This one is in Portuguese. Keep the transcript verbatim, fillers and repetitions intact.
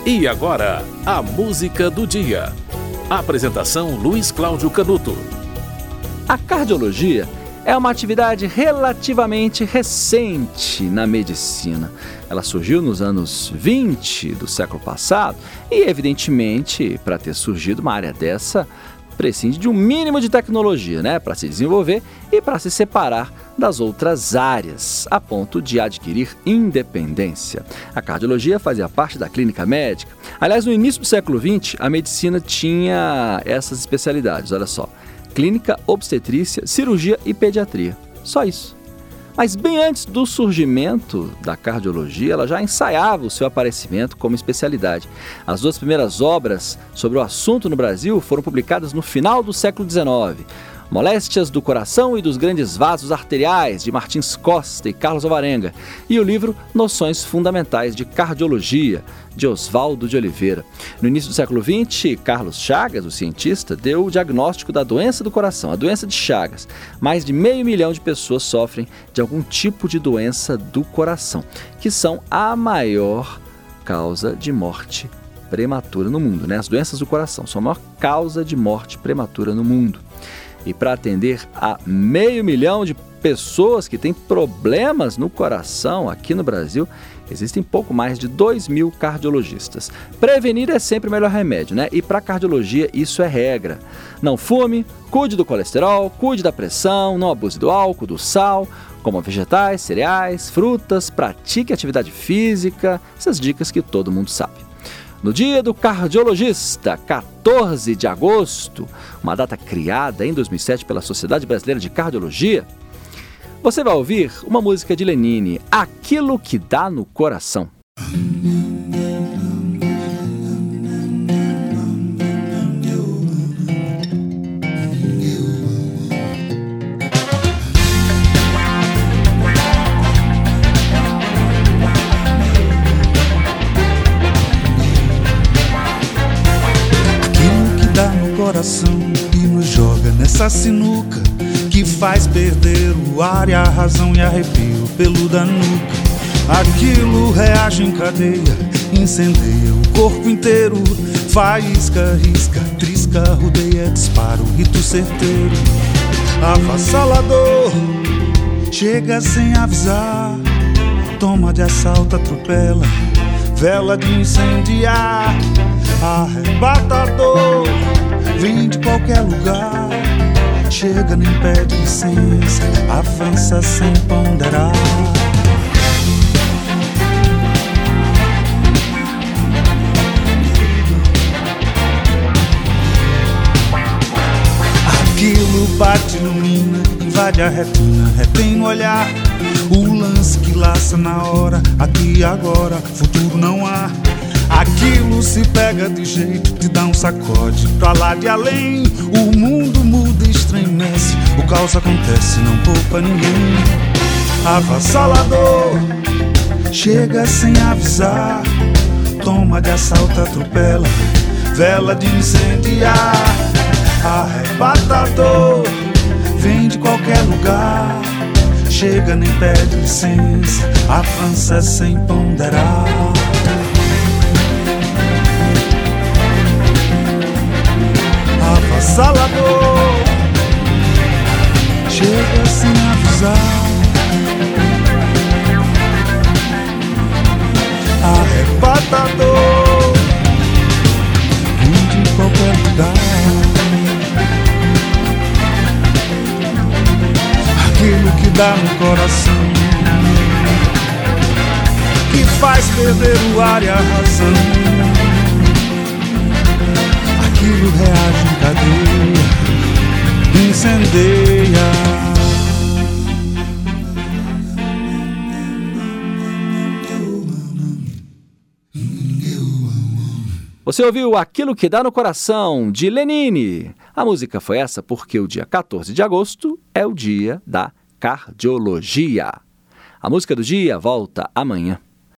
E agora, a música do dia. Apresentação Luiz Cláudio Canuto. A cardiologia é uma atividade relativamente recente na medicina. Ela surgiu nos anos vinte do século passado e, evidentemente, para ter surgido uma área dessa, prescinde de um mínimo de tecnologia, né, para se desenvolver e para se separar das outras áreas, a ponto de adquirir independência. A cardiologia fazia parte da clínica médica. Aliás, no início do século vinte, a medicina tinha essas especialidades, olha só: clínica, obstetrícia, cirurgia e pediatria. Só isso. Mas bem antes do surgimento da cardiologia, ela já ensaiava o seu aparecimento como especialidade. As duas primeiras obras sobre o assunto no Brasil foram publicadas no final do século dezenove. Moléstias do Coração e dos Grandes Vasos Arteriais, de Martins Costa e Carlos Alvarenga, e o livro Noções Fundamentais de Cardiologia, de Oswaldo de Oliveira. No início do século vinte, Carlos Chagas, o cientista, deu o diagnóstico da doença do coração, a doença de Chagas. Mais de meio milhão de pessoas sofrem de algum tipo de doença do coração, que são a maior causa de morte prematura no mundo, né? As doenças do coração são a maior causa de morte prematura no mundo. E para atender a meio milhão de pessoas que têm problemas no coração aqui no Brasil, existem pouco mais de dois mil cardiologistas. Prevenir é sempre o melhor remédio, né? E para cardiologia isso é regra. Não fume, cuide do colesterol, cuide da pressão, não abuse do álcool, do sal, coma vegetais, cereais, frutas, pratique atividade física, essas dicas que todo mundo sabe. No Dia do Cardiologista, quatorze de agosto, uma data criada em dois mil e sete pela Sociedade Brasileira de Cardiologia, você vai ouvir uma música de Lenine, Aquilo que Dá no Coração. Coração e nos joga nessa sinuca que faz perder o ar e a razão e arrepio o pelo da nuca. Aquilo reage em cadeia, incendeia o corpo inteiro, faísca, risca, trisca, rodeia, dispara o rito certeiro. Avassalador, chega sem avisar, toma de assalto, atropela, vela de incendiar, arrebatador, vem de qualquer lugar, chega nem pede licença, avança sem ponderar. Aquilo bate, ilumina, invade a retina, retém o olhar, o lance que laça na hora, aqui e agora, futuro não há. Aquilo se pega de jeito, te dá um sacode pra lá de além. O mundo muda e estremece, o caos acontece, não poupa ninguém. Avassalador, chega sem avisar, toma de assalto, atropela, vela de incendiar. Arrebatador, vem de qualquer lugar, chega nem pede licença, avança sem ponderar. Avassalador, chega sem avisar, arrebatador, vem de qualquer lugar. Aquilo que dá no coração, que faz perder o ar e a razão. Aquilo reage em cadeia, incendeia. Você ouviu Aquilo que Dá no Coração, de Lenine. A música foi essa porque o dia quatorze de agosto é o dia da cardiologia. A música do dia volta amanhã.